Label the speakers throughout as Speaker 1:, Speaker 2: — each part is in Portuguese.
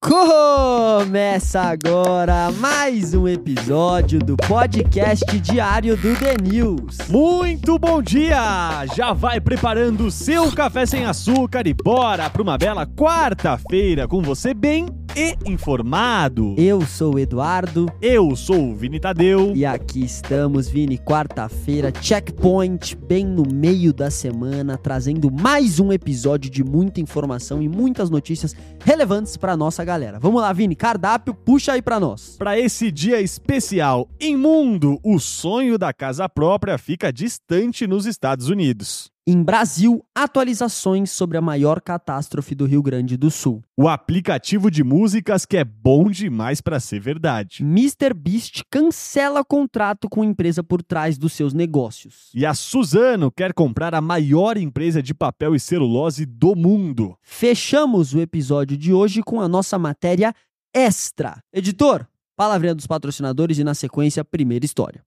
Speaker 1: Começa agora mais um episódio do podcast diário do The News.
Speaker 2: Muito bom dia! Já vai preparando o seu café sem açúcar e bora para uma bela quarta-feira com você bem e informado.
Speaker 1: Eu sou o Eduardo.
Speaker 2: Eu sou o Vini Tadeu.
Speaker 1: E aqui estamos, Vini, quarta-feira, checkpoint, bem no meio da semana, trazendo mais um episódio de muita informação e muitas notícias relevantes para nossa galera. Vamos lá, Vini, cardápio, puxa aí para nós.
Speaker 2: Para esse dia especial, Imundo, o sonho da casa própria fica distante nos Estados Unidos.
Speaker 1: Em Brasil, atualizações sobre a maior catástrofe do Rio Grande do Sul.
Speaker 2: O aplicativo de músicas que é bom demais para ser verdade.
Speaker 1: MrBeast cancela contrato com a empresa por trás dos seus negócios.
Speaker 2: E a Suzano quer comprar a maior empresa de papel e celulose do mundo.
Speaker 1: Fechamos o episódio de hoje com a nossa matéria extra. Editor, palavrinha dos patrocinadores e na sequência, primeira história.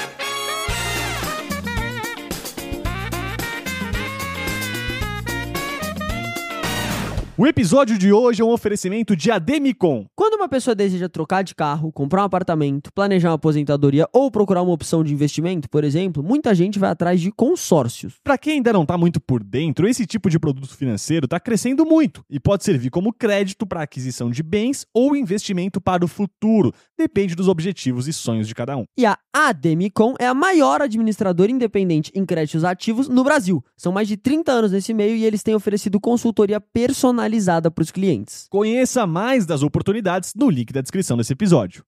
Speaker 2: O episódio de hoje é um oferecimento de Ademicon.
Speaker 1: Quando uma pessoa deseja trocar de carro, comprar um apartamento, planejar uma aposentadoria ou procurar uma opção de investimento, por exemplo, muita gente vai atrás de consórcios.
Speaker 2: Para quem ainda não está muito por dentro, esse tipo de produto financeiro está crescendo muito e pode servir como crédito para aquisição de bens ou investimento para o futuro. Depende dos objetivos e sonhos de cada um.
Speaker 1: E a Ademicon é a maior administradora independente em créditos ativos no Brasil. São mais de 30 anos nesse meio e eles têm oferecido consultoria personalizada para os clientes.
Speaker 2: Conheça mais das oportunidades no link da descrição desse episódio.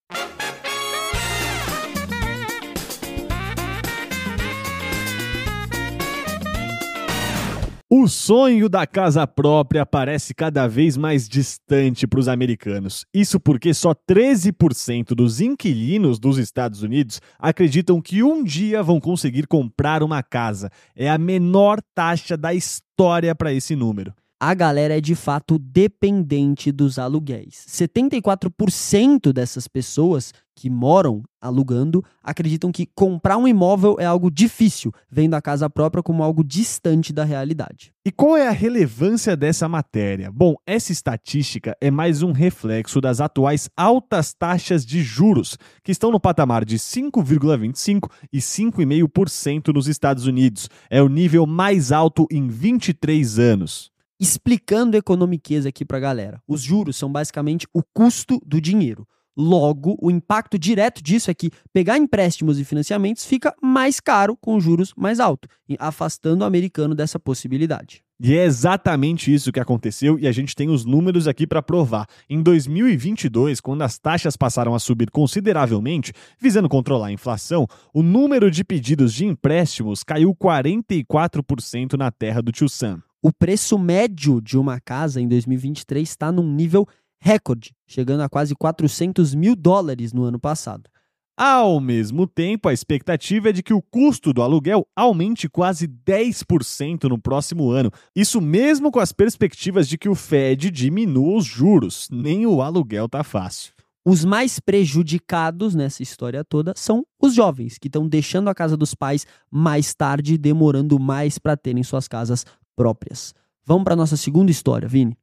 Speaker 2: O sonho da casa própria parece cada vez mais distante para os americanos. Isso porque só 13% dos inquilinos dos Estados Unidos acreditam que um dia vão conseguir comprar uma casa. É a menor taxa da história para esse número.
Speaker 1: A galera é de fato dependente dos aluguéis. 74% dessas pessoas que moram alugando acreditam que comprar um imóvel é algo difícil, vendo a casa própria como algo distante da realidade.
Speaker 2: E qual é a relevância dessa matéria? Bom, essa estatística é mais um reflexo das atuais altas taxas de juros, que estão no patamar de 5,25% e 5,5% nos Estados Unidos. É o nível mais alto em 23 anos.
Speaker 1: Explicando economiqueza aqui pra galera. Os juros são basicamente o custo do dinheiro. Logo, o impacto direto disso é que pegar empréstimos e financiamentos fica mais caro com juros mais altos, afastando o americano dessa possibilidade.
Speaker 2: E é exatamente isso que aconteceu e a gente tem os números aqui para provar. Em 2022, quando as taxas passaram a subir consideravelmente, visando controlar a inflação, o número de pedidos de empréstimos caiu 44% na terra do tio Sam.
Speaker 1: O preço médio de uma casa em 2023 está num nível recorde, chegando a quase $400 mil no ano passado.
Speaker 2: Ao mesmo tempo, a expectativa é de que o custo do aluguel aumente quase 10% no próximo ano. Isso mesmo com as perspectivas de que o Fed diminua os juros. Nem o aluguel tá fácil.
Speaker 1: Os mais prejudicados nessa história toda são os jovens, que estão deixando a casa dos pais mais tarde e demorando mais para terem suas casas próprias. Vamos para nossa segunda história, Vini.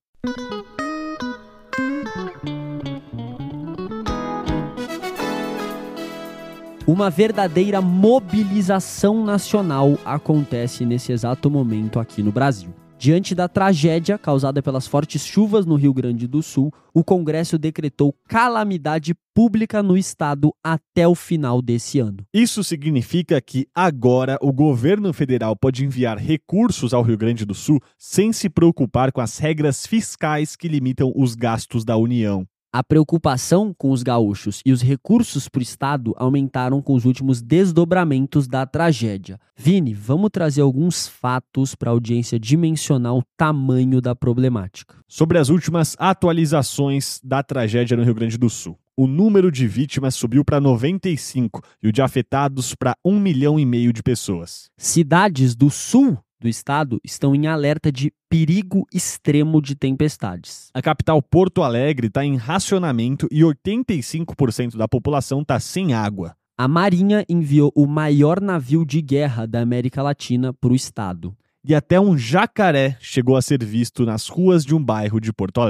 Speaker 1: Uma verdadeira mobilização nacional acontece nesse exato momento aqui no Brasil. Diante da tragédia causada pelas fortes chuvas no Rio Grande do Sul, o Congresso decretou calamidade pública no estado até o final desse ano.
Speaker 2: Isso significa que agora o governo federal pode enviar recursos ao Rio Grande do Sul sem se preocupar com as regras fiscais que limitam os gastos da União.
Speaker 1: A preocupação com os gaúchos e os recursos para o estado aumentaram com os últimos desdobramentos da tragédia. Vini, vamos trazer alguns fatos para a audiência dimensionar o tamanho da problemática.
Speaker 2: Sobre as últimas atualizações da tragédia no Rio Grande do Sul. O número de vítimas subiu para 95 e o de afetados para 1,5 milhão de pessoas.
Speaker 1: Cidades do sul do estado estão em alerta de perigo extremo de tempestades.
Speaker 2: A capital Porto Alegre está em racionamento e 85% da população está sem água.
Speaker 1: A Marinha enviou o maior navio de guerra da América Latina para o estado.
Speaker 2: E até um jacaré chegou a ser visto nas ruas de um bairro de Porto Alegre.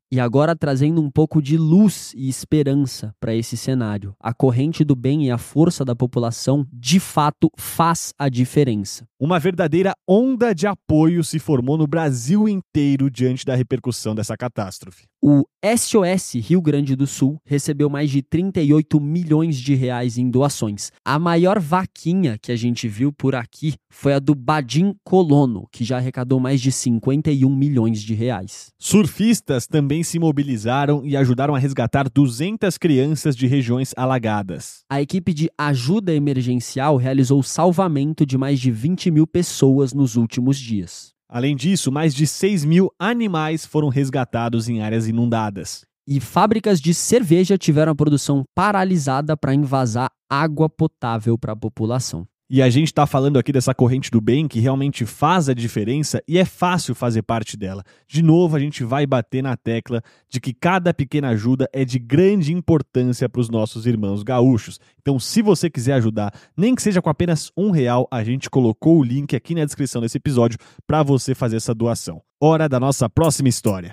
Speaker 1: E agora trazendo um pouco de luz e esperança para esse cenário. A corrente do bem e a força da população, de fato, faz a diferença.
Speaker 2: Uma verdadeira onda de apoio se formou no Brasil inteiro diante da repercussão dessa catástrofe.
Speaker 1: O SOS Rio Grande do Sul recebeu mais de 38 milhões de reais em doações. A maior vaquinha que a gente viu por aqui foi a do Badim Colono, que já arrecadou mais de 51 milhões de reais.
Speaker 2: Surfistas também se mobilizaram e ajudaram a resgatar 200 crianças de regiões alagadas.
Speaker 1: A equipe de ajuda emergencial realizou o salvamento de mais de 20 mil pessoas nos últimos dias.
Speaker 2: Além disso, mais de 6 mil animais foram resgatados em áreas inundadas.
Speaker 1: E fábricas de cerveja tiveram a produção paralisada para envasar água potável para a população.
Speaker 2: E a gente está falando aqui dessa corrente do bem que realmente faz a diferença e é fácil fazer parte dela. De novo, a gente vai bater na tecla de que cada pequena ajuda é de grande importância para os nossos irmãos gaúchos. Então, se você quiser ajudar, nem que seja com apenas R$1, a gente colocou o link aqui na descrição desse episódio para você fazer essa doação. Hora da nossa próxima história.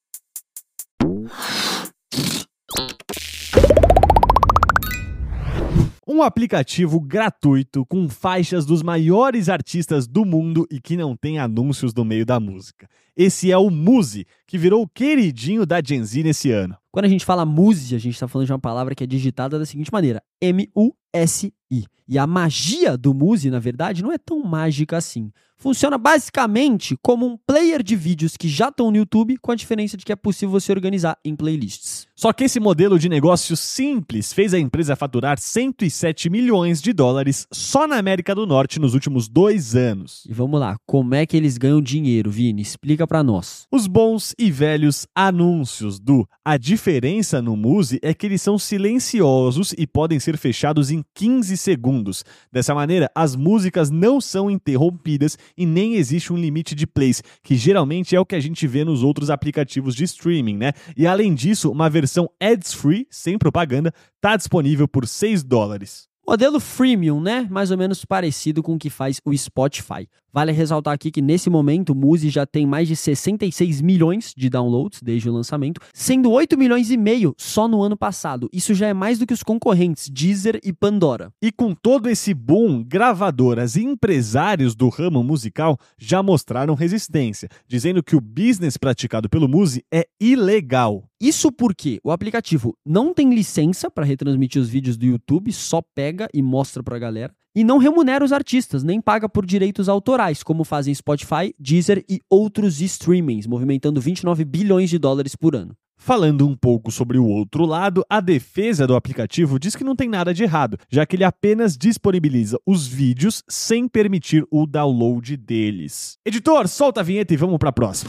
Speaker 2: Um aplicativo gratuito com faixas dos maiores artistas do mundo e que não tem anúncios no meio da música. Esse é o Muzi, que virou o queridinho da Gen Z nesse ano.
Speaker 1: Quando a gente fala Muzi, a gente está falando de uma palavra que é digitada da seguinte maneira: M-U-S-I. E a magia do Muzi, na verdade, não é tão mágica assim. Funciona basicamente como um player de vídeos que já estão no YouTube, com a diferença de que é possível você organizar em playlists.
Speaker 2: Só que esse modelo de negócio simples fez a empresa faturar 107 milhões de dólares só na América do Norte nos últimos 2 anos.
Speaker 1: E vamos lá, como é que eles ganham dinheiro, Vini? Explica pra nós.
Speaker 2: Os bons e velhos anúncios do A diferença no Muzi é que eles são silenciosos e podem ser fechados em 15 segundos. Dessa maneira, as músicas não são interrompidas e nem existe um limite de plays, que geralmente é o que a gente vê nos outros aplicativos de streaming, né? E além disso, uma versão ads-free, sem propaganda, está disponível por $6.
Speaker 1: Modelo freemium, né? Mais ou menos parecido com o que faz o Spotify. Vale ressaltar aqui que nesse momento o Muzi já tem mais de 66 milhões de downloads desde o lançamento, sendo 8 milhões e meio só no ano passado. Isso já é mais do que os concorrentes Deezer e Pandora.
Speaker 2: E com todo esse boom, gravadoras e empresários do ramo musical já mostraram resistência, dizendo que o business praticado pelo Muzi é ilegal.
Speaker 1: Isso porque o aplicativo não tem licença para retransmitir os vídeos do YouTube, só pega e mostra pra galera. E não remunera os artistas, nem paga por direitos autorais, como fazem Spotify, Deezer e outros streamings, movimentando 29 bilhões de dólares por ano.
Speaker 2: Falando um pouco sobre o outro lado, a defesa do aplicativo diz que não tem nada de errado, já que ele apenas disponibiliza os vídeos sem permitir o download deles. Editor, solta a vinheta e vamos para a próxima.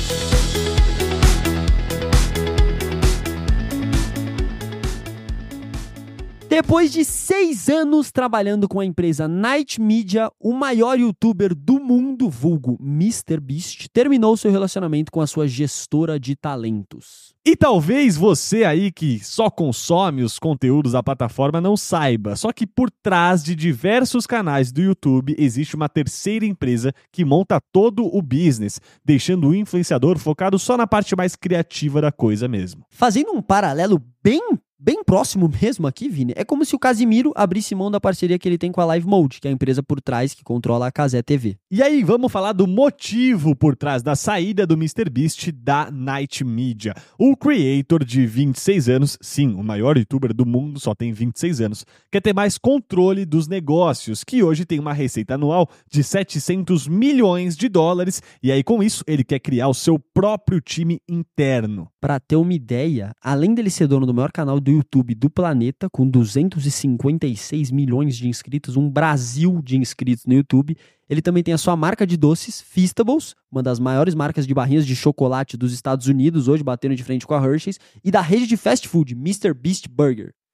Speaker 1: Depois de 6 anos trabalhando com a empresa Night Media, o maior youtuber do mundo, vulgo MrBeast, terminou seu relacionamento com a sua gestora de talentos.
Speaker 2: E talvez você aí que só consome os conteúdos da plataforma não saiba, só que por trás de diversos canais do YouTube existe uma terceira empresa que monta todo o business, deixando o influenciador focado só na parte mais criativa da coisa mesmo.
Speaker 1: Fazendo um paralelo bem próximo mesmo aqui, Vini, é como se o Casimiro abrisse mão da parceria que ele tem com a Live Mode, que é a empresa por trás que controla a Cazé TV.
Speaker 2: E aí, vamos falar do motivo por trás da saída do MrBeast da Night Media. O creator de 26 anos, sim, o maior youtuber do mundo, só tem 26 anos, quer ter mais controle dos negócios, que hoje tem uma receita anual de 700 milhões de dólares, e aí com isso ele quer criar o seu próprio time interno.
Speaker 1: Pra ter uma ideia, além dele ser dono do maior canal do YouTube do planeta, com 256 milhões de inscritos, um Brasil de inscritos no YouTube, ele também tem a sua marca de doces, Feastables, uma das maiores marcas de barrinhas de chocolate dos Estados Unidos, hoje batendo de frente com a Hershey's, e da rede de fast food, MrBeast Burger.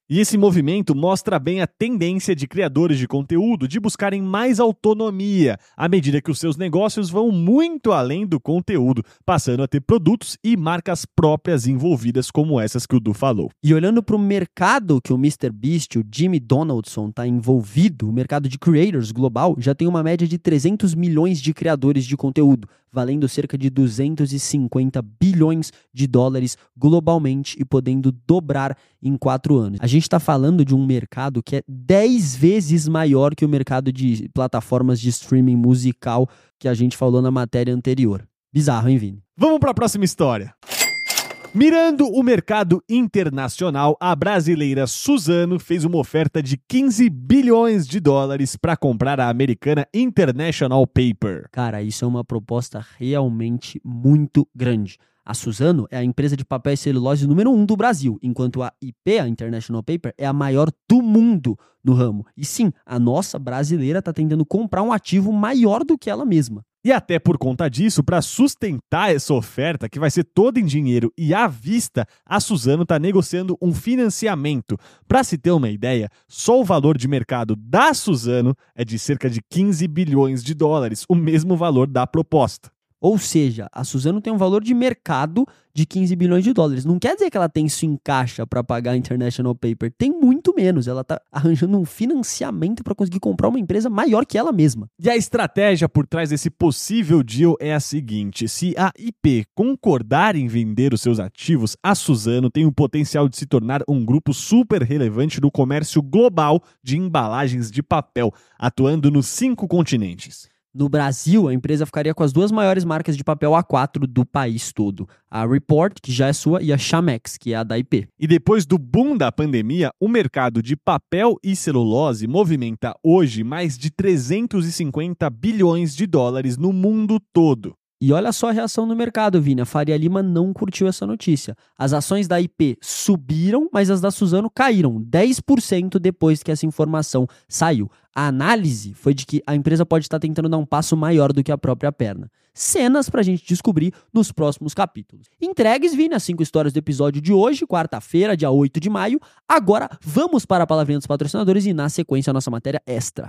Speaker 2: E esse movimento mostra bem a tendência de criadores de conteúdo de buscarem mais autonomia, à medida que os seus negócios vão muito além do conteúdo, passando a ter produtos e marcas próprias envolvidas como essas que o Du falou.
Speaker 1: E olhando para o mercado que o MrBeast, o Jimmy Donaldson, está envolvido, o mercado de creators global já tem uma média de 300 milhões de criadores de conteúdo, valendo cerca de 250 bilhões de dólares globalmente e podendo dobrar em 4 anos. A gente está falando de um mercado que é 10 vezes maior que o mercado de plataformas de streaming musical que a gente falou na matéria anterior. Bizarro, hein, Vini?
Speaker 2: Vamos para a próxima história. Mirando o mercado internacional, a brasileira Suzano fez uma oferta de 15 bilhões de dólares para comprar a americana International Paper.
Speaker 1: Cara, isso é uma proposta realmente muito grande. A Suzano é a empresa de papel e celulose número 1 do Brasil, enquanto a IP, a International Paper, é a maior do mundo no ramo. E sim, a nossa brasileira está tentando comprar um ativo maior do que ela mesma.
Speaker 2: E até por conta disso, para sustentar essa oferta, que vai ser toda em dinheiro e à vista, a Suzano está negociando um financiamento. Para se ter uma ideia, só o valor de mercado da Suzano é de cerca de 15 bilhões de dólares, o mesmo valor da proposta.
Speaker 1: Ou seja, a Suzano tem um valor de mercado de 15 bilhões de dólares. Não quer dizer que ela tem isso em caixa para pagar a International Paper. Tem muito menos. Ela está arranjando um financiamento para conseguir comprar uma empresa maior que ela mesma.
Speaker 2: E a estratégia por trás desse possível deal é a seguinte: se a IP concordar em vender os seus ativos, a Suzano tem o potencial de se tornar um grupo super relevante no comércio global de embalagens de papel, atuando nos 5 continentes.
Speaker 1: No Brasil, a empresa ficaria com as 2 maiores marcas de papel A4 do país todo. A Report, que já é sua, e a Chamex, que é a da IP.
Speaker 2: E depois do boom da pandemia, o mercado de papel e celulose movimenta hoje mais de 350 bilhões de dólares no mundo todo.
Speaker 1: E olha só a reação no mercado, Vini. A Faria Lima não curtiu essa notícia. As ações da IP subiram, mas as da Suzano caíram 10% depois que essa informação saiu. A análise foi de que a empresa pode estar tentando dar um passo maior do que a própria perna. Cenas pra gente descobrir nos próximos capítulos. Entregues, Vini, as 5 histórias do episódio de hoje, quarta-feira, dia 8 de maio. Agora vamos para a palavrinha dos patrocinadores e na sequência a nossa matéria extra.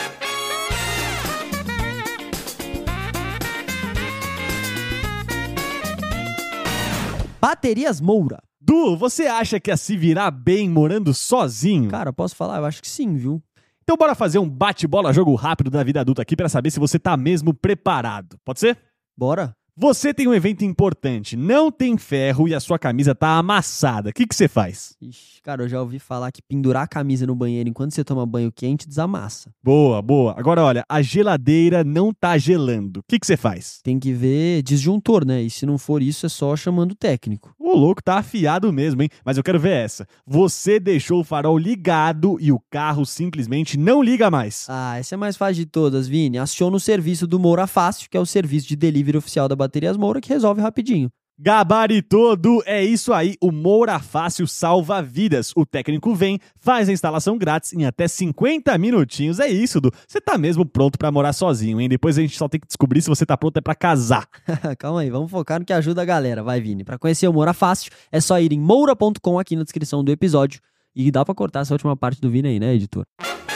Speaker 1: Baterias Moura.
Speaker 2: Du, você acha que ia se virar bem morando sozinho?
Speaker 1: Cara, posso falar? Eu acho que sim, viu?
Speaker 2: Então bora fazer um bate-bola jogo rápido da vida adulta aqui pra saber se você tá mesmo preparado. Pode ser?
Speaker 1: Bora.
Speaker 2: Você tem um evento importante, não tem ferro e a sua camisa tá amassada. O que você faz?
Speaker 1: Ixi, cara, eu já ouvi falar que pendurar a camisa no banheiro enquanto você toma banho quente desamassa.
Speaker 2: Boa, boa. Agora olha, a geladeira não tá gelando. O que você faz?
Speaker 1: Tem que ver disjuntor, né? E se não for isso, é só chamando o técnico.
Speaker 2: O louco tá afiado mesmo, hein? Mas eu quero ver essa. Você deixou o farol ligado e o carro simplesmente não liga mais.
Speaker 1: Ah, essa é mais fácil de todas, Vini. Aciona o serviço do Moura Fácil, que é o serviço de delivery oficial da Baterias Moura, que resolve rapidinho.
Speaker 2: Gabaritou, Du, é isso aí, o Moura Fácil salva vidas. O técnico vem, faz a instalação grátis em até 50 minutinhos. É isso, Du, você tá mesmo pronto pra morar sozinho, hein? Depois a gente só tem que descobrir se você tá pronto pra casar.
Speaker 1: Calma aí, vamos focar no que ajuda a galera, vai, Vini. Pra conhecer o Moura Fácil, é só ir em moura.com aqui na descrição do episódio. E dá pra cortar essa última parte do Vini aí, né, editor?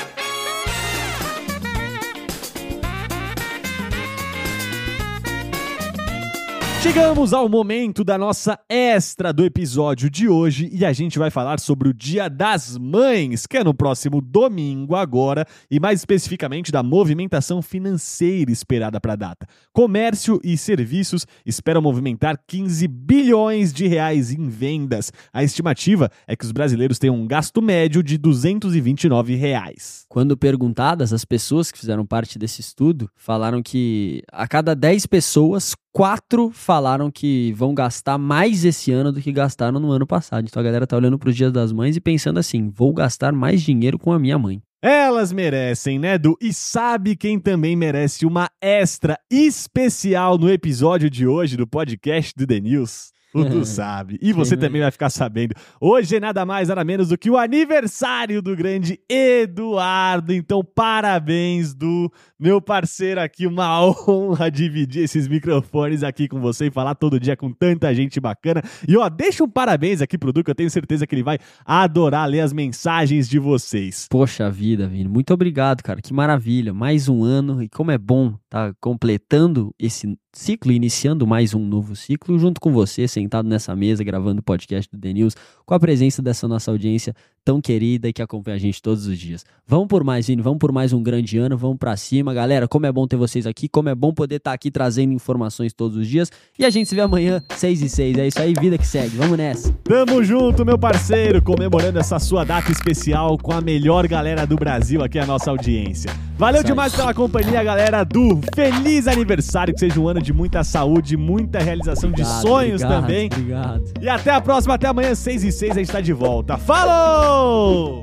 Speaker 2: Chegamos ao momento da nossa extra do episódio de hoje e a gente vai falar sobre o Dia das Mães, que é no próximo domingo agora, e mais especificamente da movimentação financeira esperada para a data. Comércio e serviços esperam movimentar 15 bilhões de reais em vendas. A estimativa é que os brasileiros tenham um gasto médio de R$ 229 reais.
Speaker 1: Quando perguntadas, as pessoas que fizeram parte desse estudo falaram que a cada 10 pessoas, 4 falaram que vão gastar mais esse ano do que gastaram no ano passado. Então a galera tá olhando pro Dia das Mães e pensando assim, vou gastar mais dinheiro com a minha mãe.
Speaker 2: Elas merecem, né, Du? E sabe quem também merece uma extra especial no episódio de hoje do podcast do The News? O Du sabe. E você também vai ficar sabendo. Hoje é nada mais, nada menos do que o aniversário do grande Eduardo. Então, parabéns, Du, meu parceiro aqui. Uma honra dividir esses microfones aqui com você e falar todo dia com tanta gente bacana. E, ó, deixa um parabéns aqui pro Du, que eu tenho certeza que ele vai adorar ler as mensagens de vocês.
Speaker 1: Poxa vida, Vini. Muito obrigado, cara. Que maravilha. Mais um ano. E como é bom tá completando esse ciclo, iniciando mais um novo ciclo, junto com você, sentado nessa mesa, gravando o podcast do The News, com a presença dessa nossa audiência tão querida e que acompanha a gente todos os dias. Vamos por mais, Vini, vamos por mais um grande ano, vamos pra cima. Galera, como é bom ter vocês aqui, como é bom poder estar aqui trazendo informações todos os dias. E a gente se vê amanhã, 6h06. É isso aí, vida que segue. Vamos nessa.
Speaker 2: Tamo junto, meu parceiro, comemorando essa sua data especial com a melhor galera do Brasil aqui, a nossa audiência. Valeu demais pela companhia, galera do Feliz Aniversário, que seja um ano de muita saúde, muita realização de sonhos também.
Speaker 1: Obrigado.
Speaker 2: E até a próxima, até amanhã, 6h06, a gente tá de volta. Falou!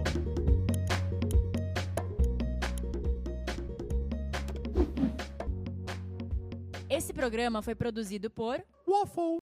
Speaker 3: Esse programa foi produzido por
Speaker 2: Waffle.